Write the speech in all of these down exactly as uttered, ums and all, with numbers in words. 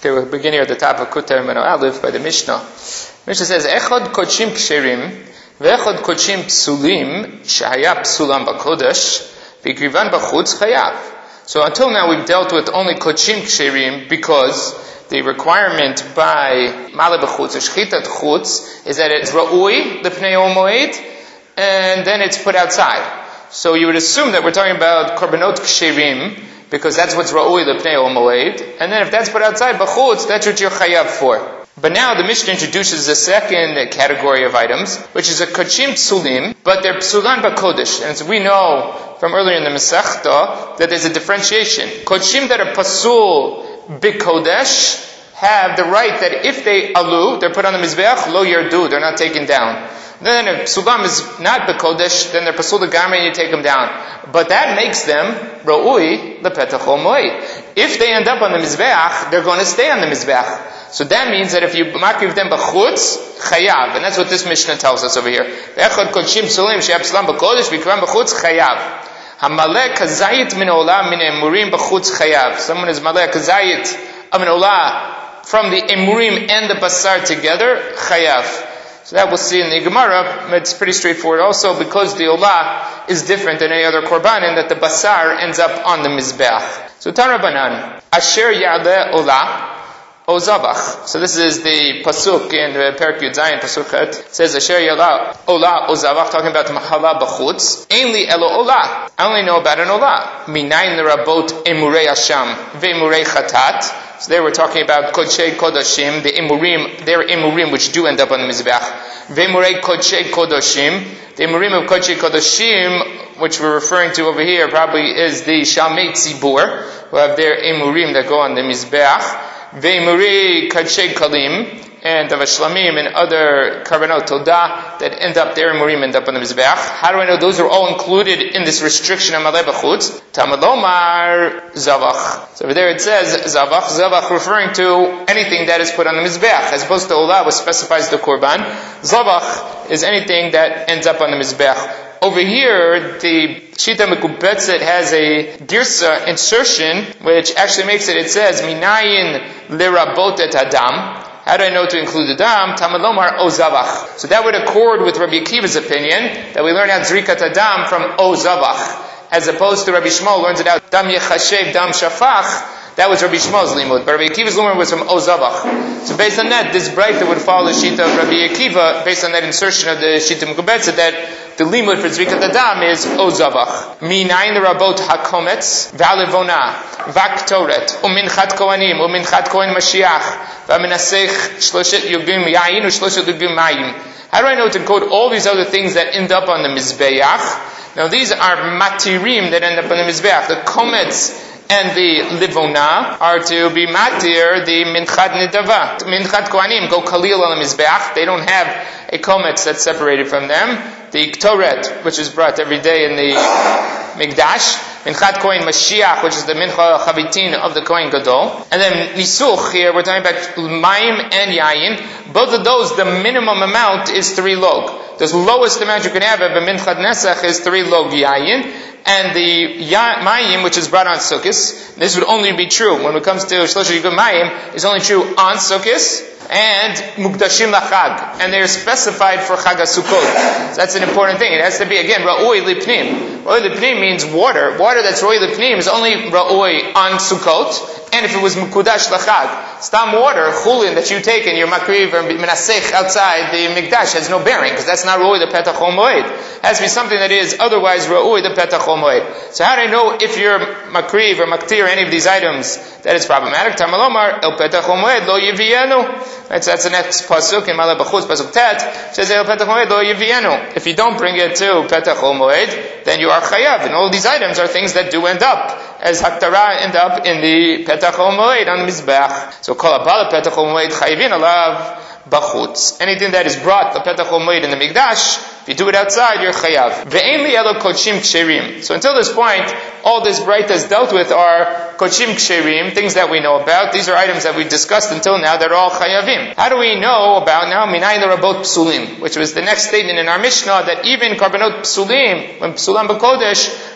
the beginning at the top of Kutar Meno Aleph by the Mishnah. Mishnah says, Echad Kodshim Ksherim, Ve'echad Kodshim Psulim, Shahaya Psulam B'Kodesh, V'Grivan B'Chutz Chayav. So until now we've dealt with only Kodshim Ksherim because the requirement by Male B'Chutz, or Shchitat Chutz, is that it's Ra'ui, L'Pnei Omoed, and then it's put outside. So you would assume that we're talking about Korbanot Ksherim, because that's what's Ra'ui L'Pnei Omoed, and then if that's put outside B'Chutz, that's what you're Chayav for. But now the Mishnah introduces a second category of items, which is a Kodshim Psulim, but they're Psulan B'Kodesh. And so we know from earlier in the Masechta that there's a differentiation. Kodshim that are Pasul B'Kodesh have the right that if they alu, they're put on the Mizbeach, lo yardu, they're not taken down. Then if Psulam is not B'Kodesh, then they're Pasul L'Gamri and you take them down. But that makes them Ra'ui L'Petach Omoed. If they end up on the Mizbeach, they're going to stay on the Mizbeach. So that means that if you makriv them b'chutz, chayav, and that's what this Mishnah tells us over here. Echad kodshim psulim she'ab psulam b'kodesh v'kram b'chutz chayav. Hamalek kazayit min olah min emurim b'chutz chayav. Someone is malek kazayit of an olah from the emurim and the basar together, chayav. So that we'll see in the Gemara. It's pretty straightforward also because the olah is different than any other korban in that the basar ends up on the mizbeach. So Tarabanan, asher ya'aleh olah, O Zavach. So this is the pasuk in the Perek Yud Zayin pasuk et. It says Asher Yala Ola O Zavach, talking about Mahala B'chutz. Ainli Elo Ola. I only know about an Ola. Minayin Rabot Emurei Asham Ve'emurei Chatat. So there we're talking about Kodshei Kodashim, the Emurim, they're Emurim which do end up on the Mizbeach. Ve'emurei Kodshei Kodashim. The Emurim of Kodshei Kodashim, which we're referring to over here, probably is the Shalmei Tzibur, who have their Emurim that go on the Mizbeach. Ve'imuri Kadshei Kalim, and the Vashlamim and other Karbanot Todah that end up there, Emurim end up on the Mizbeach. How do I know those are all included in this restriction of Maleh B'chutz? Tamalomar Zavach. So over there it says Zavach, Zavach referring to anything that is put on the Mizbeach, as opposed to Olah, which specifies the Korban. Zavach is anything that ends up on the Mizbeach. Over here, the Shita Mekubetzet has a girsa insertion, which actually makes it, it says, Minayin lirabot et adam. How do I know to include the dam? Tamalomar o zavach. So that would accord with Rabbi Akiva's opinion, that we learn out zrikat adam from o zavach, as opposed to Rabbi Shmuel learns it out dam yechashev, dam shafach. That was Rabbi Shmuel's limud, but Rabbi Akiva's limud was from O Zavach. So based on that, this braita would follow the shita of Rabbi Akiva, based on that insertion of the shita Mekubetzet, that the limud for Zrikat Adam is O Zavach. Minayin rabot hakometz, v'alevona, v'aktoret, u'minchat kohanim, u'minchat kohen Mashiach, v'amenasech shloshet yugim yayin, u'shloshet yugim mayim. How do I know to quote all these other things that end up on the Mizbeach? Now these are matirim that end up on the Mizbeach. The kometz and the livona are to be matir the minchat nidava. Minchat kohanim go kalil on the mizbeach. They don't have a kometz that's separated from them. The ktoret, which is brought every day in the mikdash. Minchat kohen Mashiach, which is the mincha chavitin of the kohen gadol. And then nisuch, here we're talking about mayim and yayin. Both of those, the minimum amount is three log. The lowest amount you can have of a minchat nesach is three log yayin. And the mayim, which is brought on Sukkos, this would only be true when it comes to Shlosha Yigum Mayim, is only true on Sukkos and Mukdashim Lachag, and they're specified for Chag HaSukkot. So that's an important thing. It has to be, again, Ra'oi Lipnim. Ra'oi Lipnim means water. Water that's Ra'oi Lipnim is only Ra'oi on Sukkot, and if it was Mukudash Lachag. Stam water, Chulin, that you take in your Makriv or Menasech outside the Mikdash has no bearing, because that's not Ra'oi the Petach HaMoed. It has to be something that is otherwise Ra'oi the Petach HaMoed. So how do I know if you're Makriv or Maktir, any of these items, that it's problematic? Tamalomar, El Petach HaMoed, Lo Yivienu. That's, that's the next pasuk in Maleh B'chutz, pasuk tet, says El Petach HaMoed Lo Yivienu. If you don't bring it to Petach HaMoed, then you are chayav. And all these items are things that do end up, as Haktara end up in the Petach HaMoed on the Mizbeach. So Kol Abala Petach HaMoed Chayivin Alav B'chutz. Anything that is brought the Petach HaMoed in the Mikdash, if you do it outside, you're chayav. Ve'en li elo kodshim ksherim. So until this point, all this braita has dealt with are kodshim ksherim, things that we know about. These are items that we discussed until now that are all chayavim. How do we know about now minayin rabot psulim, which was the next statement in our Mishnah, that even karbanot psulim, when psulam b'kodesh,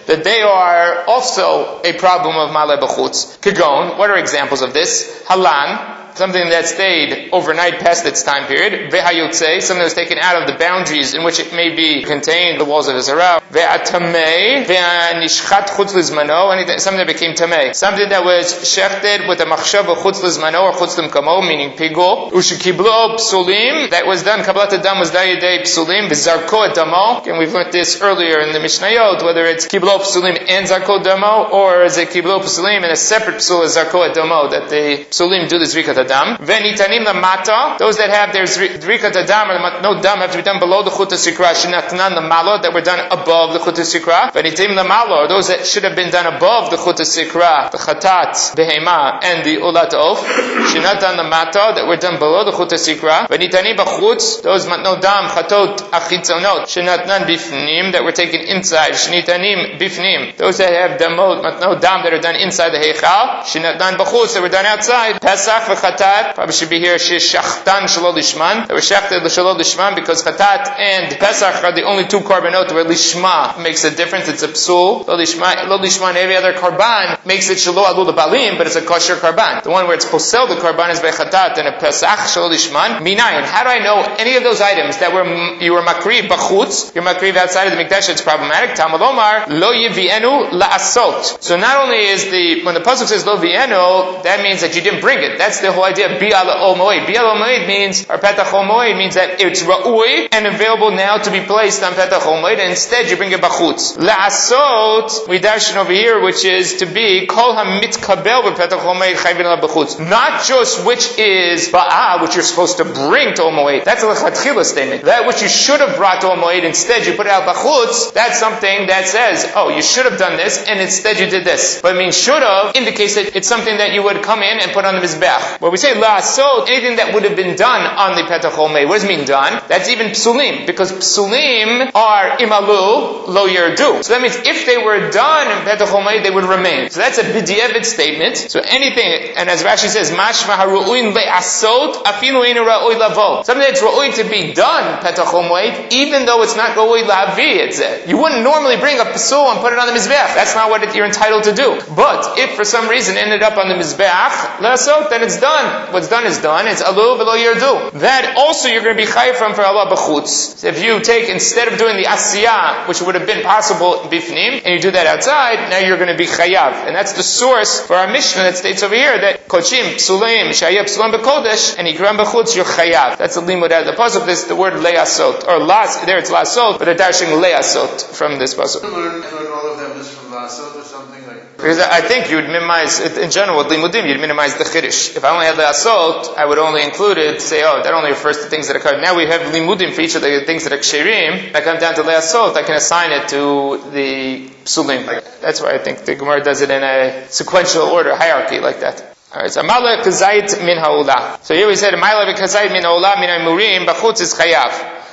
that they are also a problem of Maleh B'chutz. Kagon, what are examples of this? Halan, something that stayed overnight past its time period. Ve'hayotze, something that was taken out of the boundaries in which it may be contained, the walls of Israel. Ve'atamei, ve'anishchat chutz lizmano, something that became tamei. Something that was shechted with a machshava chutz lizmano or chutz limkamo, meaning pigul. Ushikiblo psulim, that was done, kabbalat adam was done yedei psulim, v'zarko damo. Again, we've learned this earlier in the Mishnayot, whether it's kiblo psulim and zarko damo, or is it kiblo psulim and a separate psul is zarko damo, that the psulim do this zrikat adam. Venitanim lamata, those that have their zrikat adam or no dam have to be done below the chut sikra, shenatnan lamalo, that were done above the chut sikra. Venitim lamalo, those that should have been done above the chut sikra, the chatat, behema, and the ulat of, shenatan lamata, that were done below the chut sikra. Venitanim b'chutz, those matno dam chatot achitzonot, shenatnan bifnim, that were taken inside, shenitanim bifnim, those that have damot matno dam that are done inside the heichal, shenatnan b'chutz, that were done outside. Pesach v'chatat, probably should be here shechtan shelo lishman, that were shechted shelo lishman, because chatat and pesach are the only two korbanot where lishma makes a difference. It's a psul. Lo lishma, lo lishma, and every other korban makes it shelo alul balim, but it's a kosher korban. The one where it's posel the korban is by chatat, and a pesach shelo lishman. Minayin. How do I know any of those items that were you were makriv b'chutz, you're makriv outside of the mikdash? It's problematic. Talmud Omar lo yivienu la'asot. So not only is the when the pasuk says lo vienu, that means that you didn't bring it. That's the whole idea of bi'al ol moed. Bi'al ol moed means, or petach ol moed means that it's ra'ui and available now to be placed on petach ol moed, and instead you bring it b'chutz. La'asot, we darshan over here, which is to be kol hamitkabel b'petach ol moed chayvin la b'chutz. Not just which is ba'ah, which you're supposed to bring to ol moed. That's a lechatchila statement. That which you should have brought to ol moed, instead you put it out b'chutz. That's something that says, oh, you should have done this, and instead you did this. But I mean, should have indicates that it's something that you would come in and put on the mizbech. When we say la'asot, anything that would have been done on the petach ol moed, what does it mean done? That's even psulim, because psulim are imalu lo yerdu. So that means if they were done in petach ol moed, they would remain. So that's a b'di'evet statement. So anything, and as Rashi says, mashma haru'uin le'asot afilu einu ra'oi lavo. Something that's ra'oi to be done petach ol moed, even though it's not ra'oi la'avi, it's a, you wouldn't normally bring a psul and put it on the mizbech. That's not what it, you're entitled to do. But if for some reason it ended up on the mizbech la'asot, then it's done. What's done is done. It's alu v'lo yerdu. That also you're going to be chayiv from for Allah b'chutz. So if you take, instead of doing the asiyah, which would have been possible bifnim, and you do that outside, now you're going to be chayav. And that's the source for our Mishnah that states over here that kochim psulim shayab psulam b'kodesh and ikram b'chutz, you're chayav. That's the limud out of the pasuk. This the word le'asot, or las. There it's lasot, but they're dashing le'asot from this pasuk. Learn all of them just from lasot or something like. Because I think you would minimize, in general, with limudim, you'd minimize the chiddush. If I only had le'asot, I would only include it to say, oh, that only refers to things that occur. Now we have limudim for each of the things that are ksherim. I come down to le'asot, I can assign it to the psulim. That's why I think the Gemara does it in a sequential order, hierarchy like that. Alright, so Amala kazait min ha'ula. So here we said, Amala kazait min ha'ula min ha'murim, b'chutz is chayav.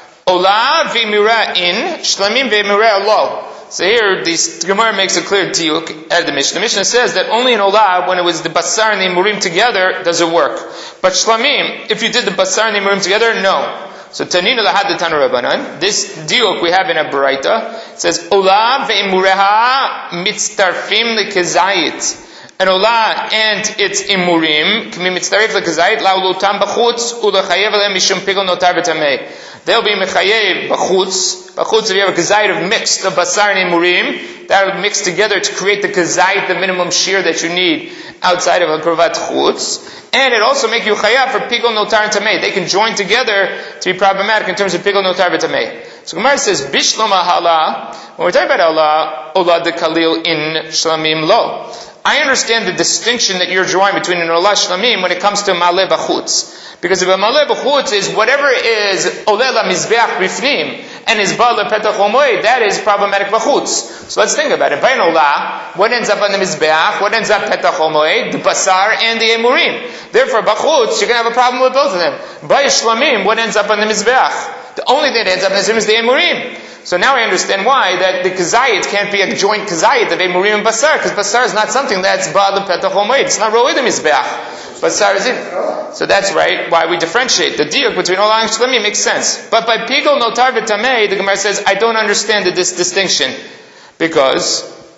Ola v'mira in, shlamim v'mira lo. So here, the Gemara makes a clear diuk at the Mishnah. The Mishnah says that only in Olah, when it was the Basar and the Imurim together, does it work. But Shlamim, if you did the Basar and the Imurim together, no. So Tanina lahad the Tanu Rabbanan, this diuk we have in a Baraita, says, Olah ve'imureha mitztarfim lekezayit. And Olah and its Imurim, k'mi mitztarif lekezayit, la'ulutam b'chutz, u'lechayev alem mishum pigol notar v'tamei. They'll be mechayev b'chutz. B'chutz, if you have a kazayit of mixed of basar and imurim, that will mix together to create the kazayit, the minimum shear that you need outside of a krovat chutz. And it also make you chayav for pigol notar and tamei. They can join together to be problematic in terms of pigol notar and tamei. So Gemara says, Bishlam hala, when we're talking about Allah, olah de kalil in shlamim lo. I understand the distinction that you're drawing between an olah shlamim when it comes to maleh b'chutz. Because if a maleh b'chutz is whatever is oleh la mizbeach bifnim and is ba lepetach ol moed, that is problematic b'chutz. So let's think about it. By an olah, what ends up on the mizbeach? What ends up petach ol moed? The basar and the emurim. Therefore, b'chutz, you're going to have a problem with both of them. By shlamim, what ends up on the mizbeach? The only thing that ends up on the mizbeach is the emurim. So now I understand why that the kazayit can't be a joint kazayit of emurim and basar, because basar is not something that's ba lepetach ol moed. It's not ro'id the mizbeach. Basar is it. So that's right, why we differentiate. The diuk between olah and shlamim makes sense. But by pigol notar v'tamei, the Gemara says, I don't understand this distinction. Because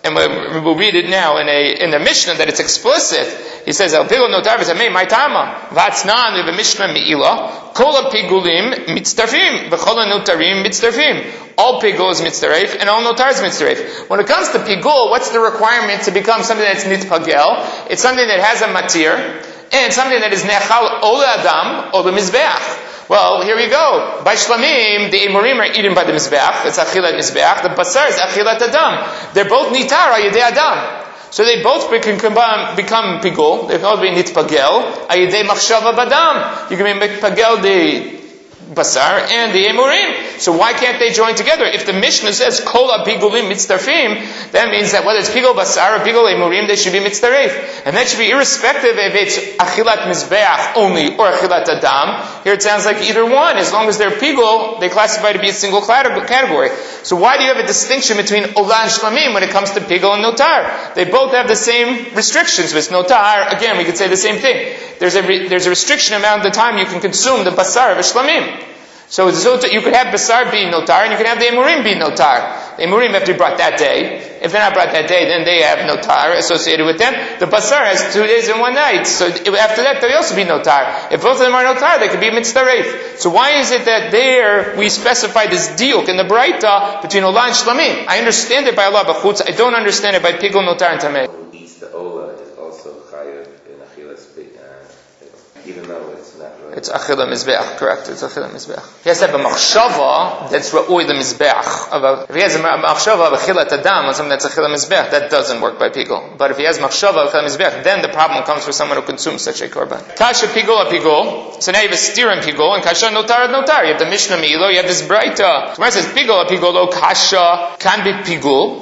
and we'll, we'll read it now in a in the Mishnah that it's explicit. He says, "Al pigul notar v'zamei my tama v'atznan." We have a Mishnah meila. Kol pigulim mitztarfim v'chol notarim mitztarfim. All pigul is mitztaref and all notar is mitztaref. When it comes to pigul, what's the requirement to become something that's nitpagel? It's something that has a matir and something that is nechal ol adam or the mizbeach. Well, here we go. By shlamim, the emurim are eaten by the mizbeach. It's achilat mizbeach. The basar is achilat adam. They're both nitar ayidei adam. So they both can become pigul. They can both be nitpagel ayidei machshava badam. You can be nitpagel the basar and the emurim. So why can't they join together? If the Mishnah says kol pigulim mitztarfim, that means that whether it's pigul basar or pigul emurim, they should be mitztaref, and that should be irrespective if it's achilat mizbeach only or achilat adam. Here it sounds like either one. As long as they're pigul, they classify to be a single category. So why do you have a distinction between olah and shlamim when it comes to pigul and notar? They both have the same restrictions. With notar, again, we could say the same thing. There's a re- there's a restriction amount of the time you can consume the basar of a shlamim. So you could have basar be notar, and you could have the emurim be notar. The emurim have to be brought that day. If they're not brought that day, then they have notar associated with them. The basar has two days and one night. So after that, they'll also be notar. If both of them are notar, they could be mitzdaref. So why is it that there we specify this diuk in the Braita between olah and shlamim? I understand it by Allah b'chutz. I don't understand it by pigul, notar, and tameh. Who eats the olah is also chayav in achilas, even though it's not right. It's achilah mizbeach, correct? It's achilah mizbeach. He has to have a machshava that's ra'ui the mizbeach. If he has a machshava of achilat adam on something that's achilah mizbeach, that doesn't work by pigul. But if he has machshava of achilah mizbeach, then the problem comes for someone who consumes such a korban. Kasha pigul a pigul. So now you have a steer in pigul, and kasha notar notar. You have the Mishnah Meilo, you have this Braita. So when it says pigul a pigul, lo kasha can be pigul.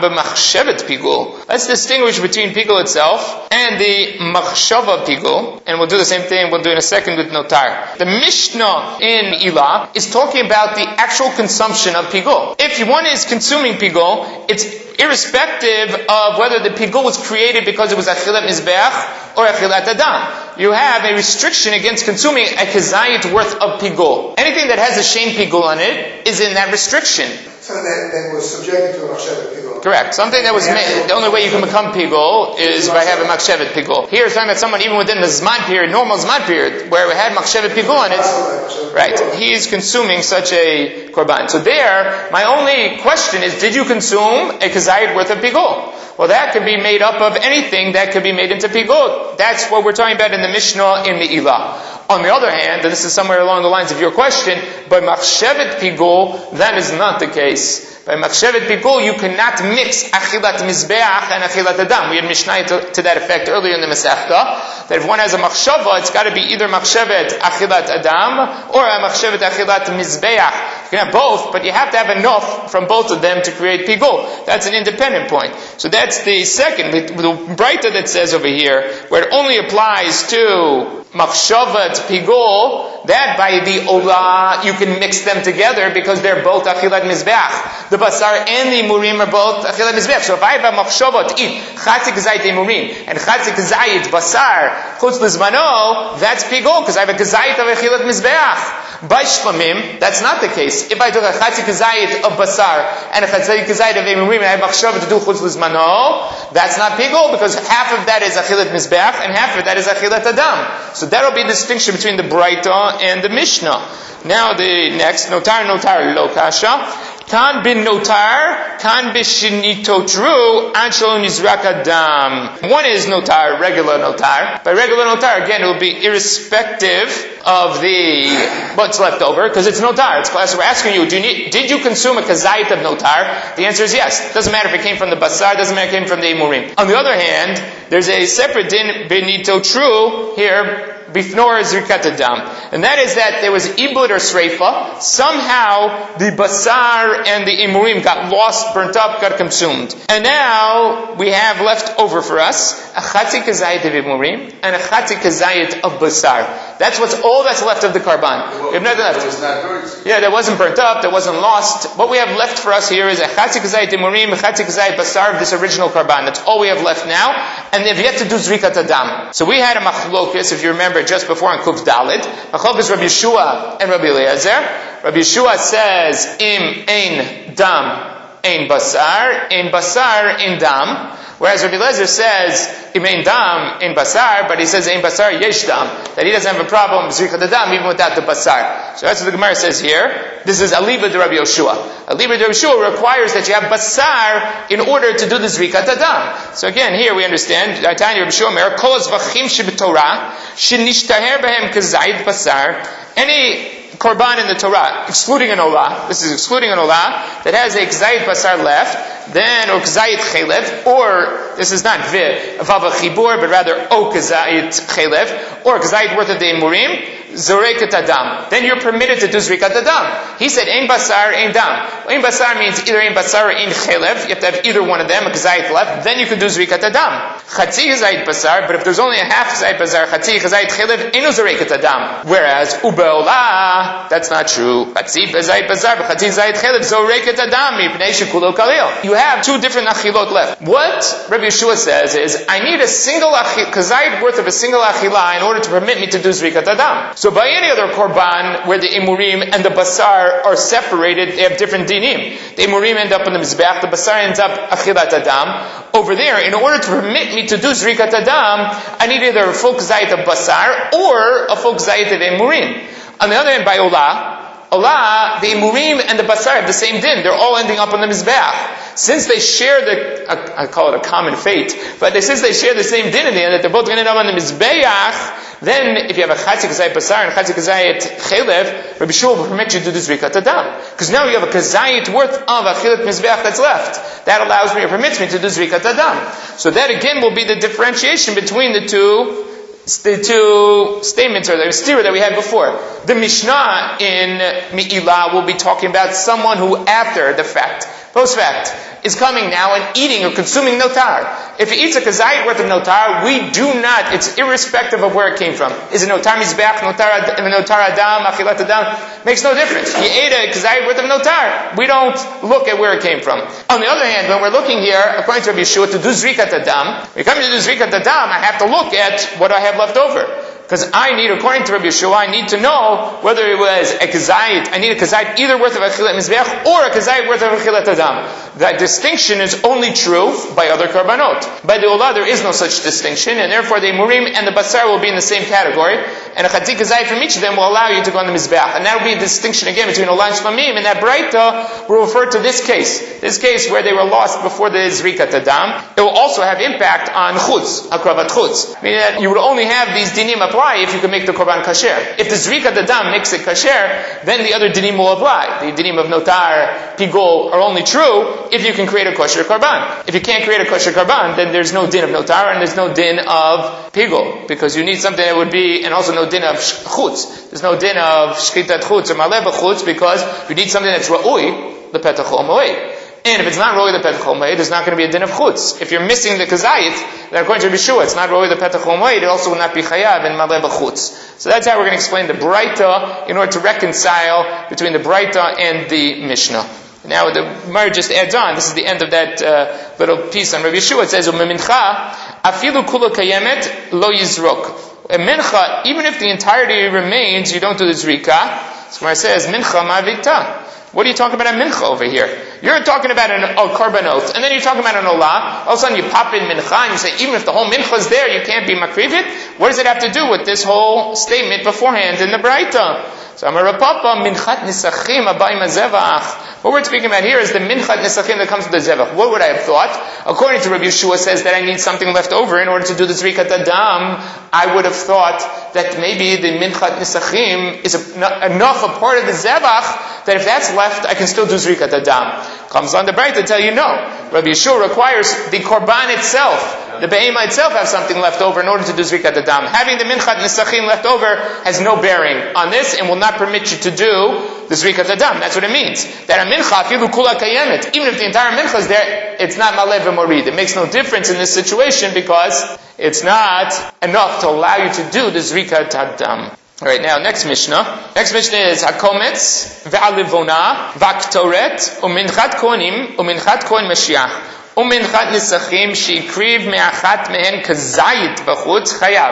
Let's distinguish between pigul itself and the machshava pigul, and we'll do the same thing we'll do in a second with notar. The Mishnah in Ilah is talking about the actual consumption of pigul. If one is consuming pigul, it's irrespective of whether the pigul was created because it was achilat mizbeach or achilat adam. You have a restriction against consuming a kezayit worth of pigul. Anything that has a shein pigul on it is in that restriction. Something that, that was subjected to a machshevet pigul. Correct. Something that was made, the only way you can become pigul is by having machshevet pigul. Here it's talking about someone even within the zman period, normal zman period, where we had machshevet pigul on it. Right. He is consuming such a korban. So there, my only question is, did you consume a kezayit worth of pigul? Well, that can be made up of anything that could be made into pigul. That's what we're talking about in the Mishnah in the Ilah. On the other hand, and this is somewhere along the lines of your question, by machshevet pigul, that is not the case. By machshevet pigul, you cannot mix achilat mizbeach and achilat adam. We had Mishnah to, to that effect earlier in the Masechta, that if one has a machshava, it's got to be either machshevet achilat adam or a machshevet achilat mizbeach. You can have both, but you have to have enough from both of them to create pigul. That's an independent point. So that's the second. The, the Braita that says over here, where it only applies to machshavat pigul, that by the olah you can mix them together because they're both achilat mizbeach. The basar and the emurim are both achilat mizbeach. So if I have a machshavat to eat chatzik zayit emurim and chatzik zayit basar chutz lizmano, that's pigul because I have a zayit of achilat mizbeach. By shlamim, that's not the case. If I took a chatzik zayit of basar and a chatzik zayit of emurim and I have machshavat to do chutz lizmano, that's not pigul because half of that is achilat mizbeach and half of that is achilat adam. So that'll be the distinction between the Braita and the Mishnah. Now the next, notar, notar, lo kasha. Kan bin notar, kan bishinitotru, anshalo nizrak adam. One is notar, regular notar. By regular notar, again, it will be irrespective of the what's left over, because it's notar. It's class. We're asking you, do you need, did you consume a kazayit of notar? The answer is yes. Doesn't matter if it came from the basar, doesn't matter if it came from the emurim. On the other hand, there's a separate din binitotru here, bifnor zrikat adam, and that is that there was ibud or sreifa. Somehow the basar and the emurim got lost, burnt up, got consumed, and now we have left over for us a chatzik kazayit of emurim and a chatzik kazayit of basar. That's what's all that's left of the karban. We have nothing left. Yeah, that wasn't burnt up, that wasn't lost. What we have left for us here is a chatzik kazayit emurim, a chatzik kazayit basar of this original karban. That's all we have left now, and they've yet to do zrikat adam. So we had a machlokus, if you remember, just before on Kuf Dalid. Machlokus Rabbi Yeshua and Rabbi Eliezer. Rabbi Yeshua says, Im ein dam ein basar, ein basar, ein dam. Whereas Rabbi Eliezer says, im ein dam, ein basar, but he says, ein basar, yesh dam. That he doesn't have a problem, zrika da dam, even without the basar. So that's what the Gemara says here. This is aliba de Rabbi Yoshua. Aliba de Rabbi Yoshua requires that you have basar in order to do the zrika da dam. So again, here we understand, Tanya Rabbi Yoshua Mer, kol zvachim shebetorah, shenishtaher behem kazayit basar. Any korban in the Torah, excluding an olah, this is excluding an olah, that has a kzayit basar left, then, or kzayit chelev, or, this is not vi, vav chibur, but rather o kzayit chelev, or kzayit worth of the emurim, zoreket adam. Then you're permitted to do zrikat adam. He said, ein basar, ein dam. Ein basar means either ein basar or ein chelev. You have to have either one of them, a kzayit left. Then you can do zrikat adam. Chatzi kzayit basar, but if there's only a half kzayit basar, chatzi kzayit chelev, eno zoreket adam. Whereas, ubeolah, that's not true. Chatzi kzayit basar, but chatzi kzayit chelev, zoreket adam, mipnei shekulo kalil. You have two different achilot left. What Rabbi Yeshua says is, I need a single achil, kzayit worth of a single achila in order to permit me to do zrikat adam. So by any other korban where the emurim and the basar are separated, they have different dinim. The emurim end up in the mizbeach, the basar ends up achilat adam. Over there, in order to permit me to do zrikat adam, I need either a full kzayit of basar or a full kzayit of emurim. On the other hand, by olah, olah, the emurim and the basar have the same din. They're all ending up on the mizbeach. Since they share the, I, I call it a common fate, but they, since they share the same din in the end, that they're both going to end up on the mizbeach, then if you have a chatzi kazayit basar and chatzi kazayit chelev, Rabbi Shua will permit you to do zrikat adam. Because now you have a kazayit worth of achilat mizbeach that's left. That allows me or permits me to do zrikat adam. So that again will be the differentiation between the two the two statements or the stira that we had before. The Mishnah in Me'ilah will be talking about someone who after the fact, post fact, is coming now and eating or consuming notar. If he eats a kazayit worth of notar, we do not, it's irrespective of where it came from. Is it notar mizbeach, notar, notar adam, achilat adam? Makes no difference. He ate a kazayit worth of notar. We don't look at where it came from. On the other hand, when we're looking here, according to Rabbi Yeshua, to do zrikat adam, when we come to do zrikat adam, I have to look at what I have left over. Because I need, according to Rabbi Yeshua, I need to know whether it was a kazayit. I need a kazayit either worth of achilat mizbeach or a kazayit worth of achilat adam. That distinction is only true by other karbanot. By the olah, there is no such distinction, and therefore the murim and the basar will be in the same category, and a chatzi kazayit from each of them will allow you to go on the mizbeach. And that will be a distinction again between olah and shlamim, and that braita will refer to this case. This case where they were lost before the zrikat adam. It will also have impact on chutz, akravat chutz. Meaning that you would only have these dinim apply if you can make the korban kasher. If the zrikat adam makes it kasher, then the other dinim will apply. The dinim of notar, pigol are only true if you can create a kosher korban. If you can't create a kosher korban, then there's no din of notar and there's no din of pigol, because you need something that would be, and also no din of chutz. There's no din of shchitat chutz or maleva chutz, because you need something that's ra'ui, the petach omoed. And if it's not roi the petach omoed, there's not going to be a din of chutz. If you're missing the kazayit, then according to Rabbi Yeshua, it's not roi the petach omoed, it also will not be chayav in maleva chutz. So that's how we're going to explain the braita in order to reconcile between the braita and the Mishnah. Now the Gemara just adds on. This is the end of that uh, little piece on Rabbi Yeshua. It says, "U'memincha afilu kula kayemet lo yizrok." A mincha, even if the entirety remains, you don't do the zrika. So Gemara says, "Mincha ma'avita." What are you talking about a mincha over here? You're talking about an, a karbanot, and then you're talking about an olah. All of a sudden you pop in mincha, and you say, even if the whole mincha is there, you can't be makrivit. What does it have to do with this whole statement beforehand in the braita? So Amar Papa, minchat nisachim abayim hazevach. What we're speaking about here is the minchat nisachim that comes with the zevach. What would I have thought? According to Rabbi Yeshua says that I need something left over in order to do the zrikat adam. I would have thought that maybe the minchat nisachim is a, enough a part of the zevach that if that's left, I can still do zrikat adam. Comes on the bright to tell you no. Rabbi Yeshua requires the korban itself, the behema itself, have something left over in order to do zrikat adam. Having the minchat nisachim left over has no bearing on this and will not permit you to do the zrikat adam. That's what it means. That a mincha, afilu kula kayemet, even if the entire mincha is there, it's not malev v'morid. It makes no difference in this situation because it's not enough to allow you to do the zrikat adam. Alright, now next Mishnah. Next Mishnah is Hakometz, Ve'alivona, Vaktoret, Uminchat Konim, Uminchat Koin Mashiach, Uminchat Nisachim, Shikriv Me'achat Mehen Kazayit B'chutz Chayav.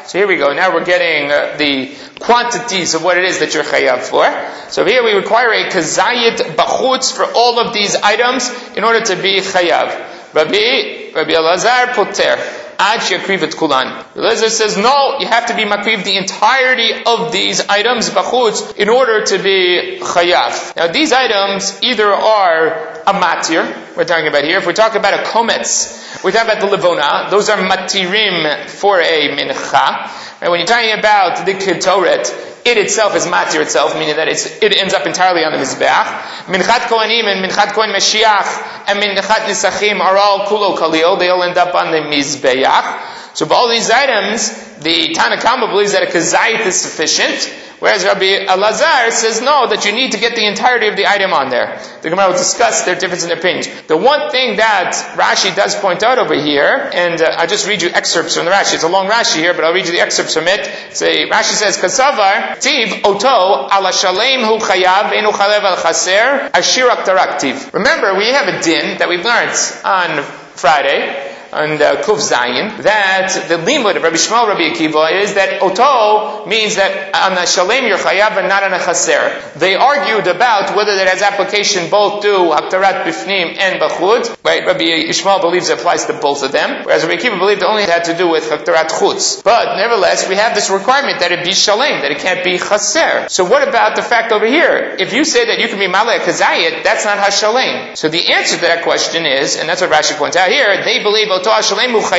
So here we go. Now we're getting uh, the quantities of what it is that you're chayav for. So here we require a kazayit bachutz for all of these items in order to be chayav. Rabbi, Rabbi Elazar poter. Ad shekriv et kulan. Elazar says, no, you have to be makriv the entirety of these items, bachutz, in order to be chayav. Now these items either are a matir, we're talking about here. If we're talking about a kometz, we're talking about the levona, those are matirim for a mincha. And when you're talking about the ketoret, it itself is matir itself, meaning that it's, it ends up entirely on the mizbeach. Minchat kohanim and minchat kohen Mashiach and minchat nisachim are all kulo kalil. They all end up on the mizbeach. So for all these items, the Tanna Kama believes that a kazayit is sufficient, whereas Rabbi Elazar says no, that you need to get the entirety of the item on there. The Gemara will discuss their difference in opinions. The one thing that Rashi does point out over here, and uh, I'll just read you excerpts from the Rashi. It's a long Rashi here, but I'll read you the excerpts from it. Say, Rashi says, Kasavar, Tiv, Oto, ala shalem hu chayav, enu chalev al chaser, ashir aktarak tiv. Remember, we have a din that we've learned on Friday, and uh, Kuf Zayin, that the limud of Rabbi Shmuel, Rabbi Akiva is that Oto means that on a Shalem you're chayav and not on a Chaser. They argued about whether that has application both to Haktarat Bifnim and Bachut. Right? Rabbi Shmuel believes it applies to both of them, whereas Rabbi Akiva believed it only had to do with Haktarat Chutz. But nevertheless, we have this requirement that it be Shalem, that it can't be Chaser. So what about the fact over here? If you say that you can be Maleh Kazayit, that's not Hashalem. So the answer to that question is, and that's what Rashi points out here, they believe Oto what is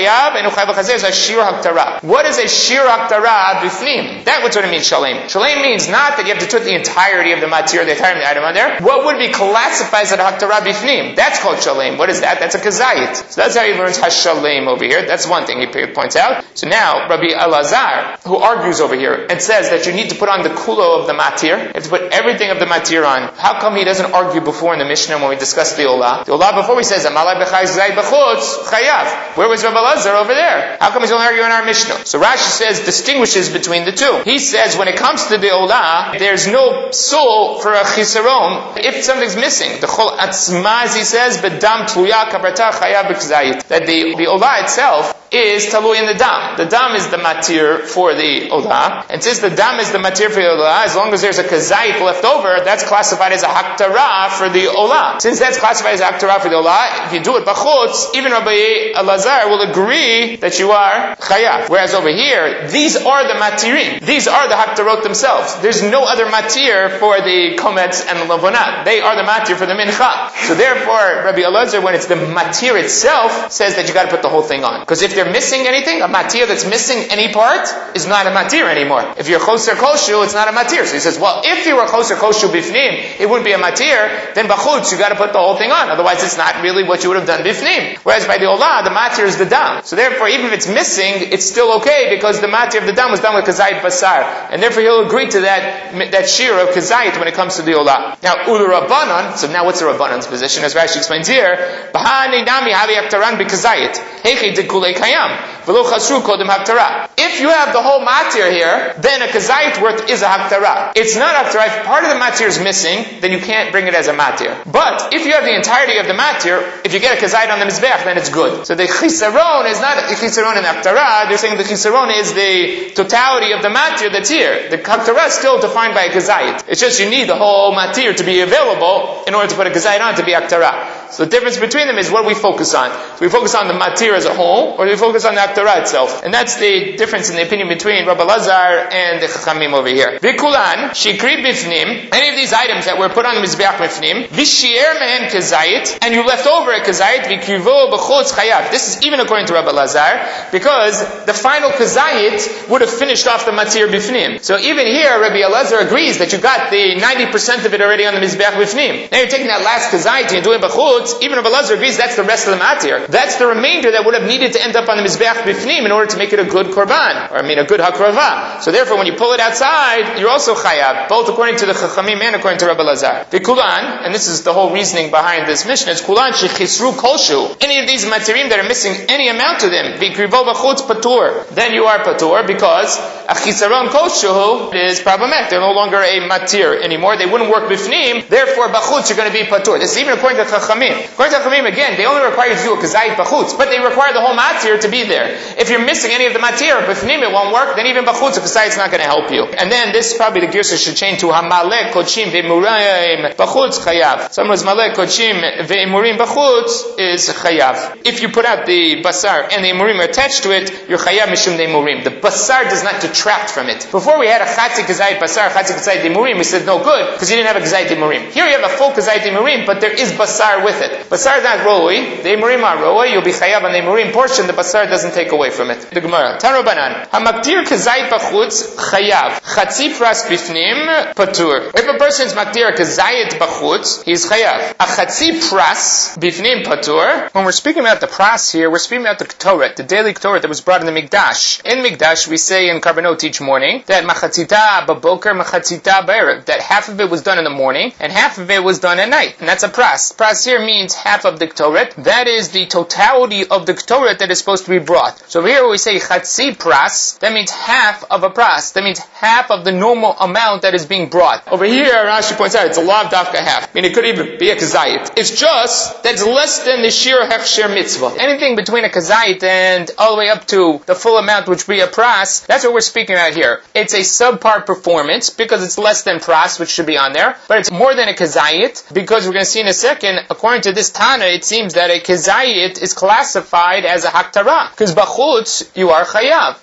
a shir haktara bifnim? That would sort of mean shalem. Shalem means not that you have to put the entirety of the matir, the entirety of the item on there. What would be classified as a haktara bifnim? That's called shalem. What is that? That's a kazayit. So that's how he learns hashalem over here. That's one thing he points out. So now, Rabbi Elazar, who argues over here and says that you need to put on the kulo of the matir, you have to put everything of the matir on. How come he doesn't argue before in the Mishnah when we discuss the olah? The olah before he says, amalai b'chay zayt b'chutz chayav. Where was Rabbi Elazar over there? How come he's only arguing our Mishnah? So Rashi says, distinguishes between the two. He says, when it comes to the olah, there's no soul for a chisaron if something's missing. The chol atzmaz, he says, bedam tluya kabrata chayav b'kzayit. That the, the olah itself is talui in the dam. The dam is the matir for the olah. And since the dam is the matir for the olah, as long as there's a kazayit left over, that's classified as a haktara for the olah. Since that's classified as a haktara for the olah, if you do it b'chutz, even Rabbi Elazar will agree that you are chayav. Whereas over here, these are the matirim. These are the haktarot themselves. There's no other matir for the kometz and the lavonat. They are the matir for the mincha. So therefore, Rabbi Elazar, when it's the matir itself, says that you got to put the whole thing on. Because if they're missing anything, a matir that's missing any part is not a matir anymore. If you're choser koshu, it's not a matir. So he says, well, if you were choser koshu bifnim, it wouldn't be a matir. Then bachutz, you got to put the whole thing on. Otherwise, it's not really what you would have done bifnim. Whereas by the olah, the matir is the dam. So therefore, even if it's missing, it's still okay because the matir of the dam was done with kazayit basar. And therefore, he'll agree to that, that shir of kazayit when it comes to the olah. Now, ulu rabbanon, so now what's the rabbanon's position? As Rashi explains here, bahani nami havi aktaran b'kazayit. Hechi de kulei kayam. V'lo chasru kodem haktara. If you have the whole matir here, then a kazayit worth is a haktara. It's not haktara. If part of the matir is missing, then you can't bring it as a matir. But if you have the entirety of the matir, if you get a kazayit on the mizbeach, then it's good. So the chisaron is not a chisaron in haktara. They're saying the chisaron is the totality of the matir that's here. The haktara is still defined by a kazayit. It's just you need the whole matir to be available in order to put a kazayit on to be haktara. So the difference between them is what we focus on. So we focus on the matir as a whole, or do we focus on the haktara itself? And that's the difference in the opinion between Rabbi Elazar and the chachamim over here. V'kulan, shikri bifnim, any of these items that were put on the mizbeach bifnim, v'shi'er mehen kazayit, and you left over a kazayit, v'kivo b'chutz chayav. This is even according to Rabbi Elazar, because the final kazayit would have finished off the matir bifnim. So even here, Rabbi Elazar agrees that you got the ninety percent of it already on the mizbeach bifnim. Now you're taking that last kazayit and doing b'chutz. Even Rabbi Elazar agrees that's the rest of the matir. That's the remainder that would have needed to end up on the mizbeach bifnim in order to make it a good korban, or I mean a good hakrava. So therefore, when you pull it outside, you're also chayav, both according to the chachamim and according to Rabbi Elazar. The kulan, and this is the whole reasoning behind this mission, is kulan shechisru kolshu. Any of these matirim that are missing any amount of them, vikrivo b'chutz patur, then you are patur because a chisaron kolshu is problematic. They're no longer a matir anymore. They wouldn't work bifnim. Therefore, b'chutz you're going to be patur. This is even according to chachamim. Chachamim. According to Chachamim, again, they only require you to do a kazayit b'chutz, but they require the whole matir to be there. If you're missing any of the matir, b'fnim it won't work, then even b'chutz, a kazayit's not going to help you. And then this probably the girsa should change to hamalek kodshim ve'imuraim b'chutz chayav. Someone was malek kodshim ve'imurim b'chutz is chayav. If you put out the basar and the imurim are attached to it, you're chayav mishum de'imurim. The basar does not detract from it. Before we had a chatzi kazayit basar, chatzi kazayit de'imurim, we said no good, because you didn't have a kazayit de'imurim. Here you have a full kazayit de'imurim, but there is basar with it. Basar is not roi, the imurim are roi, you'll be chayav on the imurim portion, the basar doesn't take away from it. The Gemara, Tano Banan, hamaktir kazayit b'chutz chayav, chatzi pras bifnim patur. If a person is maktir kazayit b'chutz, he's chayav. A chatzi pras bifnim patur. When we're speaking about the pras here, we're speaking about the Ktoret, the daily Ktoret that was brought in the Mikdash. In Mikdash, we say in Karbanot each morning that machatzita b'boker, machatzita b'erev, that half of it was done in the morning and half of it was done at night. And that's a pras. Pras here means half of the Ktoret. That is the totality of the Ktoret that is supposed to be brought. So over here when we say chatzi pras, that means half of a pras. That means half of the normal amount that is being brought. Over here, Rashi points out, it's a law of dafka half. I mean, it could even be a kazayit. It's just that it's less than the shir hechsher mitzvah. Anything between a kazayit and all the way up to the full amount, which would be a pras, that's what we're speaking about here. It's a subpar performance because it's less than pras, which should be on there, but it's more than a kazayit because we're going to see in a second, according to this Tana, it seems that a kazayit is classified as a haktara because b'chutz you are chayav.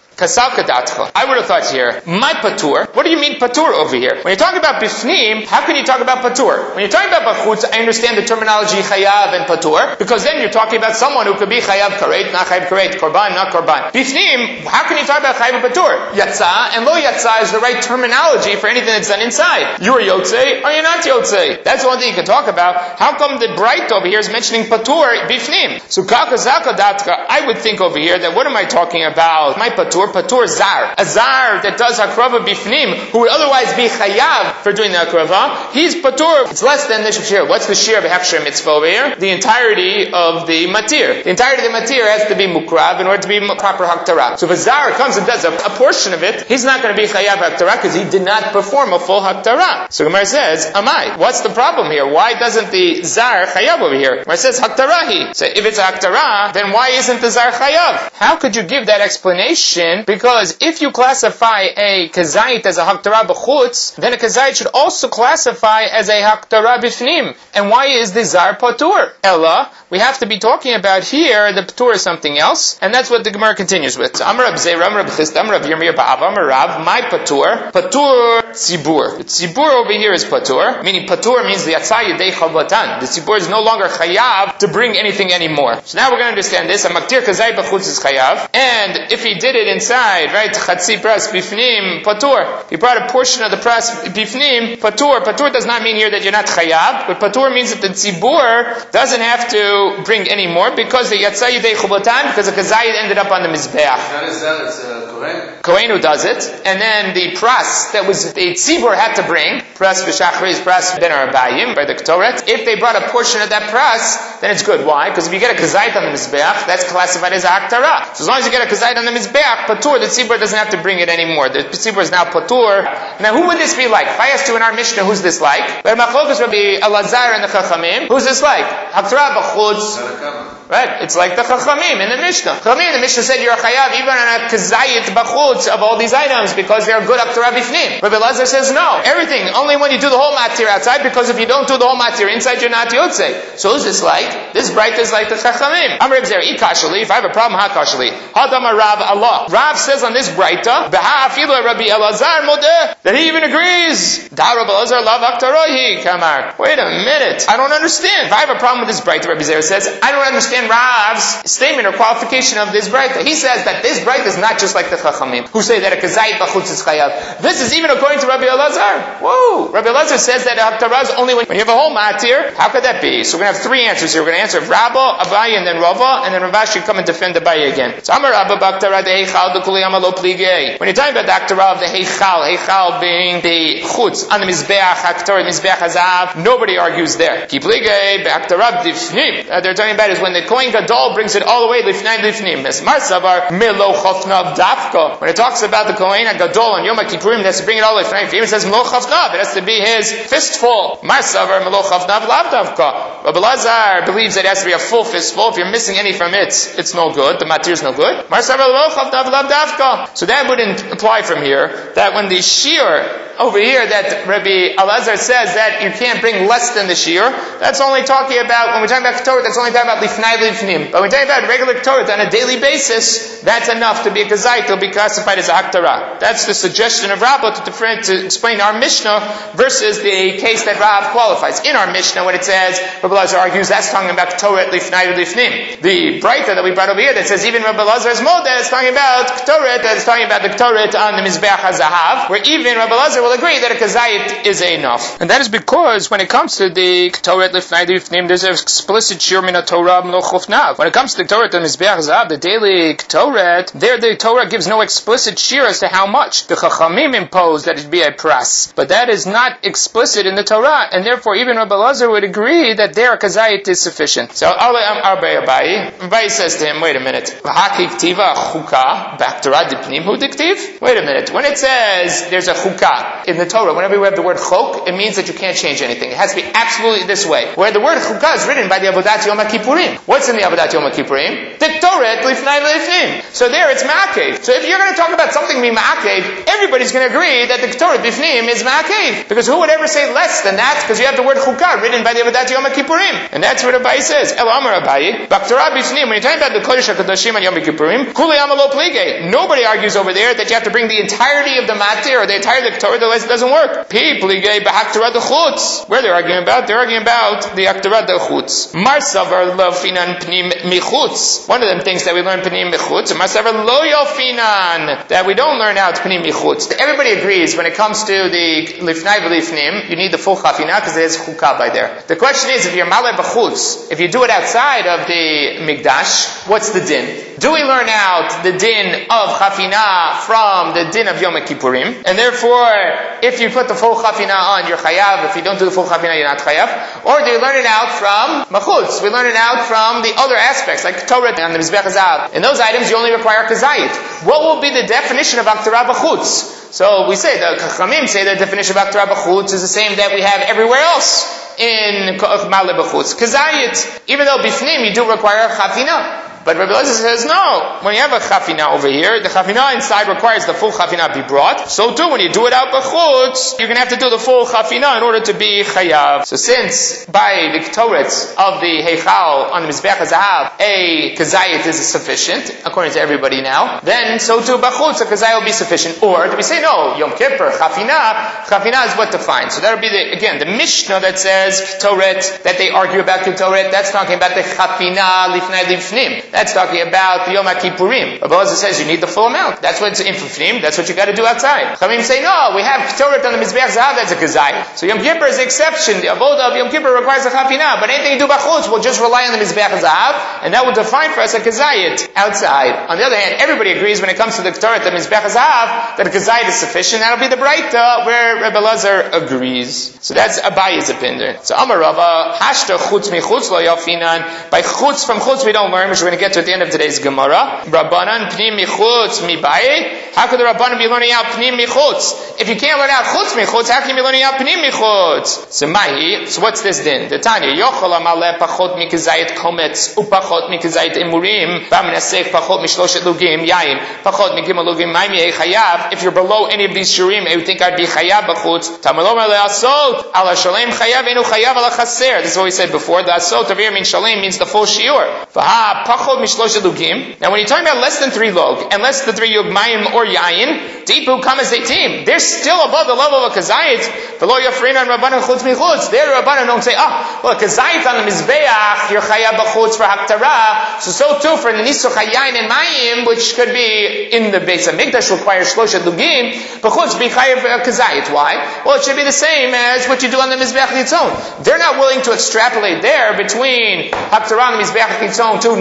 I would have thought here, my patur. What do you mean patur over here? When you're talking about bifnim, how can you talk about patur? When you're talking about bachutz, I understand the terminology chayav and patur, because then you're talking about someone who could be chayav karet, not chayav karet, korban, not korban. Bifnim, how can you talk about chayav and patur? Yatsa and lo yatsa is the right terminology for anything that's done inside. You're yotzei or you're not yotzei. That's one thing you can talk about. How come the bright over here is mentioning patur bifnim? So kakazaka datka, I would think over here that what am I talking about? My patur. Patur zar. A zar that does hakrava bifnim, who would otherwise be chayav for doing the hakrava, he's patur. It's less than the shir. What's the shir of hechsher mitzvah over here? The entirety of the matir. The entirety of the matir has to be mukrav in order to be proper haktara. So if a zar comes and does a, a portion of it, he's not going to be chayav haktara because he did not perform a full haktara. So Gemara says, Amai, what's the problem here? Why doesn't the zar chayav over here? Gemara says, haktarahi. So if it's haktara, then why isn't the zar chayav? How could you give that explanation? Because if you classify a kazayit as a haktara b'chutz, then a kazayit should also classify as a haktara b'fnim. And why is the zar patur? Ella, we have to be talking about here, the patur is something else, and that's what the Gemara continues with. So, Amar Rab Zeira, Amar Rab Chisda, Amar Rab Yirmiyah Ba'ava, Amar Rav, my patur, patur tzibur. The tzibur over here is patur, meaning patur means the yatzah yedei chavatan. The tzibur is no longer chayav to bring anything anymore. So now we're going to understand this. A maktir kazayit b'chutz is chayav, and if he did it inside, right, chatzi pras bifnim, patur. He brought a portion of the pras bifnim, patur. Patur does not mean here that you're not chayav, but patur means that the tzibur doesn't have to bring any more because the yatzah yedei chubatan, because the kazayit ended up on the mizbeach. That is that, it's a Kohen. Kohen who does it, and then the pras that was the tzibur had to bring, pras v'shachriz, pras ben arabayim, by the Ktoret. If they brought a portion of that pras, then it's good. Why? Because if you get a kazayit on the mizbeach, that's classified as a haktara. So as long as you get a kazayit on the mizbeach, patur, the tzibur doesn't have to bring it anymore. The tzibur is now patur. Now who would this be like? If I asked you in our Mishnah, who's this like? But Machlokas Rabbi Elazar and the Chachamim, who's this like? Haktara b'chutz. Right? It's like the Chachamim in the Mishnah. Chachamim in the Mishnah said you're a chayav even on a kazayit b'chutz of all these items because they're good haktara b'fnim. Rabbi Elazar says no. Everything, only when you do the whole matir outside, because if you don't do the whole matir inside, you're not yotzei. So who's this like? This bright is like the Chachamim. Amar Reb Zera, ikashali, if I have a problem, hakashali. Hadamar Rav Allah. Rav says on this Braita, B'ha'afilu Rabbi Elazar modeh, that he even agrees. Da Rabbi Elazar lav aktarohi, Kamar. Wait a minute. I don't understand. If I have a problem with this Braita, Rabbi Zera says, I don't understand Rav's statement or qualification of this Braita. He says that this Braita is not just like the Chachamim, who say that a kazayit b'chutz is chayav. This is even according to Rabbi Elazar. Whoa! Rabbi Elazar says that a haktara is only when, when you have a whole matir. How could that be? So we're going to have three answers here. We're going to answer Rabba, Abaye, and then Rava, and then Rav Ashi come and defend Abaye again. So Amar Rabba b'aktara deheichal d'kuli amalo pligei. When you're talking about the haktara of the heichal, heichal being the chutz on the mizbeach, haktara, mizbeach hazav, nobody argues there. Ki pligei b'aktara b'difnim. Uh, they're talking about is when the Kohen Gadol brings it all the way lifnai lifnim. As Marsavar Milo Chofnav Dafka. When it talks about the Kohen Gadol on Yom Kippurim, it has to bring it all the way lifnai lifnim. It says Milo Chofnav. It has to be his fistful. Marsavar Milo Chofnav Lav Dafka. Rabbi Lazar believes that it has to be a full fistful. If you're missing any from it, it's no good. The matir is no good. Marsavar Milo Chofnav Lav Dafka. So that wouldn't apply from here. That when the shear over here that Rabbi Elazar says that you can't bring less than the shear, that's only talking about, when we're talking about Ketoret, that's only talking about lifnai lifnim. But when we're talking about regular Ketoret on a daily basis, that's enough to be a Kazait, to be classified as a Haktara. That's the suggestion of Rabbah to, different, to explain our Mishnah versus the case that Rav qualifies. In our Mishnah, when it says, Rabbi Elazar argues, that's talking about Ketoret lifnai lifnim. The Breita that we brought over here that says even Rabbi Elazar's Moda is talking about Ketoret, that is talking about the Ketoret on the Mizbeach HaZahav, where even Rabbi Elazar will agree that a kazayit is enough. And that is because when it comes to the Ketoret Lifnai Lifnim, there's an explicit shir min Torah Mlo Chofnav. When it comes to the Ketoret and Mizbeach Zahav, the daily Ketoret, there the Torah gives no explicit shir as to how much. The Chachamim impose that it be a pras. But that is not explicit in the Torah, and therefore even Rabbi Elazar would agree that there a kazayit is sufficient. So Abai Abai, Abai says to him, wait a minute. Wait a minute. When it says there's a chukah in the Torah, whenever we have the word chok, it means that you can't change anything. It has to be absolutely this way. Where the word chukah is written by the Avodat Yom Kippurim. What's in the Avodat Yom Kippurim? The Torah lifnai lifnim. So there it's ma'akev. So if you're going to talk about something being ma'akev, everybody's going to agree that the Torah lifnim is ma'akev. Because who would ever say less than that? Because you have the word chukah written by the Avodat Yom Kippurim. And that's what Abai says. El Amar Abai, B'Torah b'fnim. When you're talking about the Kodesh HaKadoshim on Yom Kippurim, Kuli Amalo Plige. Nobody argues over there that you have to bring the entirety of the matir or the entirety of the Torah, otherwise it doesn't work. Where they're arguing about, they're arguing about the Haktorah d'chutz. Marsavar lo finan pnim michutz. One of them things that we learn pnim michutz. Marsavar lo yofinan, that we don't learn out pnim michutz. Everybody agrees when it comes to the lifnai v'lifnim, you need the full chafina because there's chukah by there. The question is, if you're maleh b'chutz, if you do it outside of the mikdash, what's the din? Do we learn out the din of chafina from the din of Yom Kippurim? And therefore, if you put the full chafina on, you're chayav. If you don't do the full chafina, you're not chayav. Or do you learn it out from machutz? We learn it out from the other aspects, like Torah and the Mizbeach HaZahav. In those items, you only require kazayit. What will be the definition of Haktorah b'chutz? So we say, the Chachamim say the definition of Haktorah b'chutz is the same that we have everywhere else in Maleh b'chutz. Kazayit. Even though bifnim, you do require chafina. But Rabbi Elazar says, no, when you have a chafina over here, the chafina inside requires the full chafina be brought. So too, when you do it out b'chutz, you're going to have to do the full chafina in order to be chayav. So since by the ketoret of the heichal on the Mizbeach HaZahav, a kazayit is sufficient, according to everybody now, then so too b'chutz, a kazayit will be sufficient. Or do we say, no, Yom Kippur, chafina, chafina is what defines. So that would be, the, again, the Mishnah that says ketoret, that they argue about ketoret, that's talking about the chafina, lifnai lifnim. That's talking about Yom Kippurim. Rabbi Elazar says you need the full amount. That's what's in Fifnim. That's what you got to do outside. Chamim say no. We have Ketoret on the Mizbeach Zahav. That's a kazayit. So Yom Kippur is the exception. The avoda of Yom Kippur requires a chafina. But anything you do b'chutz will just rely on the Mizbeach Zahav, and that will define for us a kazayit outside. On the other hand, everybody agrees when it comes to the Ketoret, the Mizbeach Zahav, that a kazayit is sufficient. That'll be the Breita where Rabbi Elazar agrees. So that's Abayi's opinion. So Amar Rava hashta chutz mi chutz lo yofinan. By chutz from chutz we don't learn, which we're going to get to at the end of today's Gemara. Rabbanan pnim michutz mibaye. How could the Rabbanan be learning out pnim michutz? If you can't learn out chutz michutz, how can you be learning out pnim michutz? So mahi. So what's this din? The Tanya yochol amaleh pachot mikazayit kometz upachot mikazayit imurim v'amenasech pachot mishloshet lugim yain pachot migim lugim ma'im yeh chayav. If you're below any of these shirim, I would think I'd be chayav b'chutz. Tamalom le'asot ala shalem chayav enu chayav ala chaser. This is what we said before. The asot over here means shalem means the full shiur. V'ha pachot mishloshet lugim. Now when you're talking about less than three log and less than three yug mayim or yayin, deepu kamas eighteen, they're still above the level of a kazayit. The lo yafrin on rabbanan chutz michutz. There rabbanan don't say, ah, well, a kazayit on the mizbeach, you're chayav b'chutz for haktara. So so too for the nisuch hayayin and mayim, which could be in the Beis Hamikdash requires shloshet lugim, b'chutz be chayav kazayit. Why? Well, it should be the same as what you do on the mizbeach litzon. They're not willing to extrapolate there between haktara on the mizbeach litzon to nisuch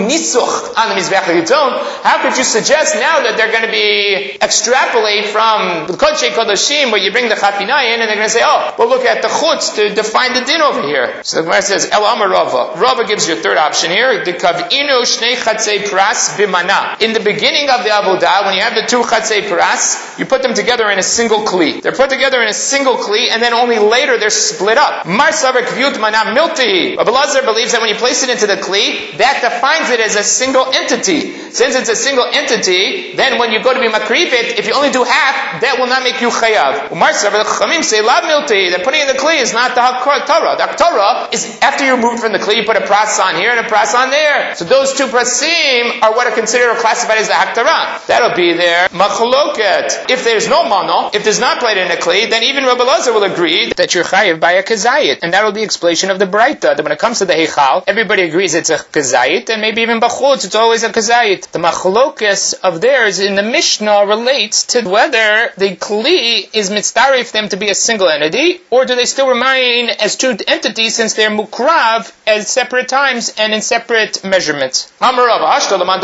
nisuch on the Mizbeach HaGitzon, how could you suggest now that they're going to be extrapolate from the Kodshei Kodashim where you bring the Chafina in and they're going to say, oh, well look at the Chutz to define the din over here. So the Gemara says, El Amar Rava. Rava gives you a third option here. The Kav'inu Shnei Chatzei Pras Bimana. In the beginning of the Avodah, when you have the two Chatzei Pras, you put them together in a single Kli. They're put together in a single Kli and then only later they're split up. Mar Savar Kviut Mana Milti. Rabbi Lazar believes that when you place it into the Kli, that defines it as a single entity. Since it's a single entity, then when you go to be makrivit, if you only do half, that will not make you chayav. Umar Savar, the Chachamim say, Lav Milti, that putting in the Kli is not the Haktorah. The Haktorah is after you remove from the Kli, you put a pras on here and a pras on there. So those two prasim are what are considered or classified as the Haktorah. That'll be there. Machloket. If there's no mono, if there's not played in a Kli, then even Rabbi Lazar will agree that you're chayav by a kazayit. And that will be explanation of the Braita, that when it comes to the Heichal, everybody agrees it's a kazayit, and maybe even bachutz, it's always a kazayit. The machlokes of theirs in the Mishnah relates to whether the Kli is mitzdarif them to be a single entity, or do they still remain as two entities since they're mukrav at separate times and in separate measurements. According to the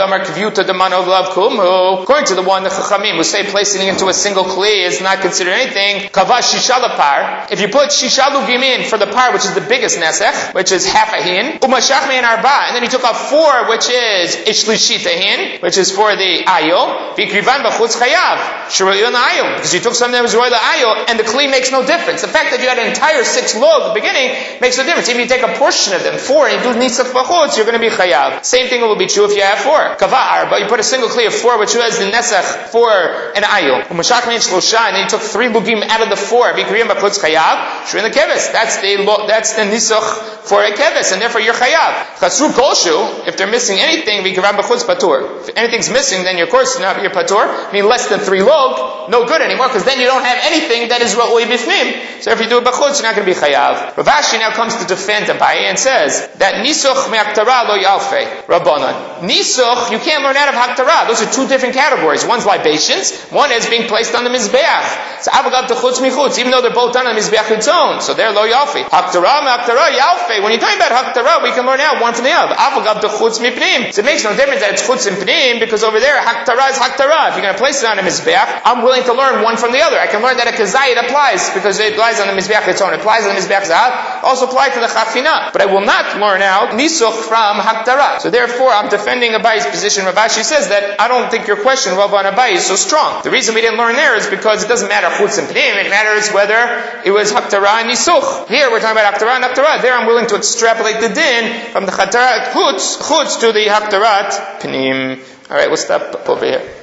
one, the Chachamim, who say placing it into a single Kli is not considered anything, kavash shishalapar. If you put shishalugim in for the par, which is the biggest nesech, which is half a hin, umashach me'en arba, and then he took out four, which is ishlishit a hin, which is for the ayo, v'krivan b'chutz chayav, shroyon ayo, because you took something that was roy the ayo, and the Kli makes no difference. The fact that you had an entire six log at the beginning makes no difference. Even if you take a portion of them, four, and you do nisach b'chutz, you're going to be chayav. Same thing will be true if you have four. Kava arba, you put a single Kli of four, which has the nesach for an ayo, umashach me'en shlosha, and then you took three lugim out of the four, v'krivan b'chutz chayav, shroyon the keves. That's the that's the nisach for a keves, and therefore you're chayav. Chatzru kolshu, if they're missing anything, v'krivan b'chutz patur. If anything's missing, then of course not your patur. I mean less than three log, no good anymore, because then you don't have anything that is ra'ui b'fnim. So if you do a b'chutz, you're not going to be chayav. Rav Ashi now comes to defend Abaye and says that nisuch me'aktara lo yalfe rabbanan. Nisuch you can't learn out of haktara. Those are two different categories. One's libations, one is being placed on the mizbeach. So avagav techutz michutz, even though they're both done on the mizbeach its own. So they're lo yalfe. Haktara me'aktara yalfe. When you're talking about haktara, we can learn out one from the other. Avagav techutz mipnim. So it makes no difference that it's chutz and pnim, because over there haktara is haktara. If you're going to place it on a mizbeach, I'm willing to learn one from the other. I can learn that a kazayit applies because it applies on the mizbeach its own. It applies on the mizbeach zahat. Also apply to the chafina. But I will not learn out nisuch from haktara. So therefore, I'm defending Abaye's position. Rav Ashi says that I don't think your question, Rav and Abaye, is so strong. The reason we didn't learn there is because it doesn't matter chutz and pnim. It matters whether it was haktara and nisuch. Here we're talking about haktara and haktara. There I'm willing to extrapolate the din from the haktara chutz chutz to the haktarat pnim. All right, we'll stop over here.